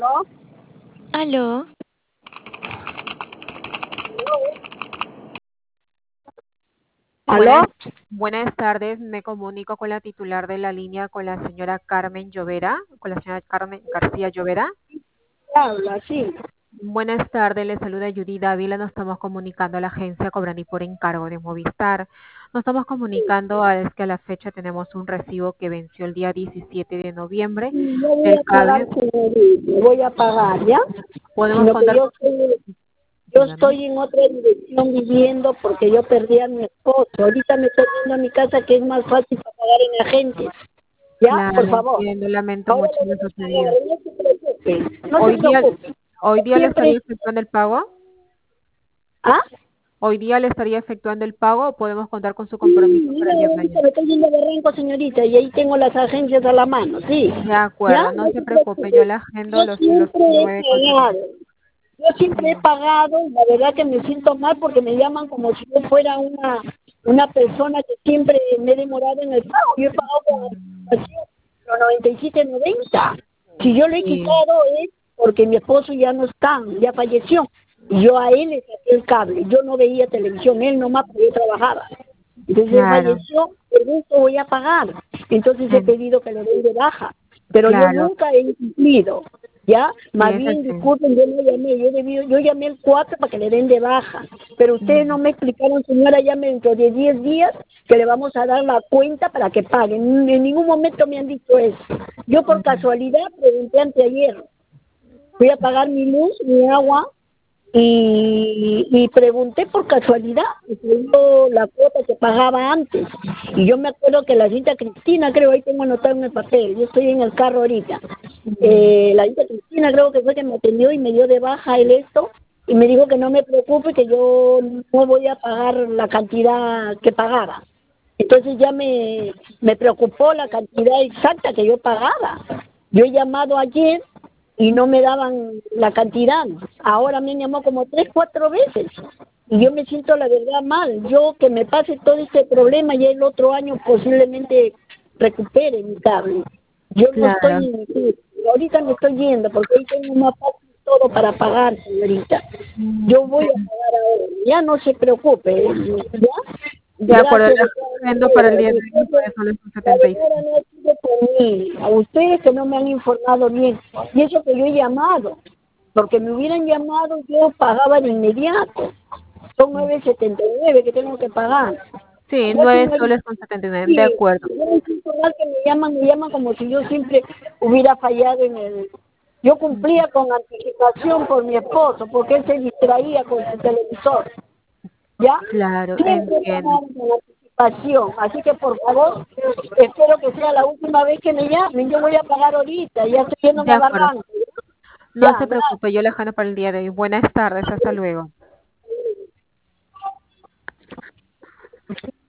¿No? Aló, ¿Aló? Buenas tardes, me comunico con la titular de la línea, con la señora Carmen Llovera, con la señora Carmen García Llovera. Habla, sí. Buenas tardes, le saluda Judy Dávila, nos estamos comunicando a la agencia Cobrani por encargo de Movistar. Nos estamos comunicando es que a la fecha tenemos un recibo que venció el día 17 de noviembre Sí, yo voy del a pagar, cable. señorita, voy a pagar, ¿ya? Podemos Sino que contar con... yo Dígame. estoy en otra dirección viviendo porque yo perdí a mi esposo. Ahorita me estoy yendo a mi casa que es más fácil para pagar en agentes. ¿Ya? Por Claro, favor. entiendo, lamento Ahora mucho lo lo voy a sucedido. pagar, no se preocupe, no se Hoy día, preocupe. hoy día le estaría Siempre, efectuando el pago. ¿ah? Hoy día le estaría efectuando el pago o podemos contar con su Sí, compromiso para mira, el día de ahorita mañana. me estoy yendo de Renco, señorita, y ahí tengo las agencias a la mano, sí. De ¿Ya? acuerdo, no No se se preocupe, yo preocupe. le Yo agendo los siempre he 9,70. pagado. Yo siempre he Sí, pagado, y la verdad que me siento mal porque me llaman como si yo fuera una persona que siempre me he demorado en el pago. Yo he pagado con anticipación los 97.90. Si yo lo he sí, quitado es porque mi esposo ya no está, ya falleció. Y yo a él le saqué el cable. Yo no veía televisión, él nomás porque yo trabajaba. Entonces él claro, falleció, por eso voy a pagar. Entonces he en- pedido que lo den de baja. Pero yo claro, nunca he incumplido. ¿Ya? sí, Más es bien, así. disculpen, yo no llamé, yo llamé el 4 para que le den de baja, pero ustedes no Mm, me explicaron, señora, llame dentro de 10 días que le vamos a dar la cuenta para que paguen. En ningún momento me han dicho eso. Yo por mm, casualidad pregunté anteayer, fui a pagar mi luz, mi agua, y pregunté por casualidad, y salió la cuota que pagaba antes. Y yo me acuerdo que la cita Cristina, creo, ahí tengo anotado en el papel, yo estoy en el carro ahorita. mm, La cita Cristina creo que fue que me atendió y me dio de baja el esto, y me dijo que no me preocupe, que yo no voy a pagar la cantidad que pagaba. Entonces ya me preocupó la cantidad exacta que yo pagaba. Yo he llamado ayer y no me daban la cantidad. Ahora me han llamado como 3, 4 veces. Y yo me siento la verdad mal. Yo que me pase todo este problema y el otro año posiblemente recupere mi cable. Yo no claro, estoy, ahorita me estoy yendo porque ahí tengo más fácil todo para pagar, señorita. mm, Yo voy a pagar ahora. Ya no se preocupe, ¿ya? de acuerdo, Gracias le de todas agendo para el maneras. día de hoy Disculpen, la 9,75. demora no ha sido por mí. A ustedes que no me han informado bien. Y eso que yo he llamado. Porque me hubieran llamado, yo pagaba de inmediato. Son Mm, 9.79 que tengo que pagar. sí, Ya, nueve señorita, soles con 79. De sí, acuerdo. yo me siento mal que me llaman como si yo siempre hubiera fallado en el... Yo Mm, cumplía con anticipación por mi esposo, porque él se distraía con su televisor. ¿Ya? claro, Siempre entiendo. pagamos con anticipación. Así que, por favor, espero que sea la última vez que me llamen. Yo voy a pagar ahorita, ya estoy yéndome De a acuerdo. Barranco. No Ya, se preocupe, yo le agendo para el día de hoy. Buenas tardes, hasta luego.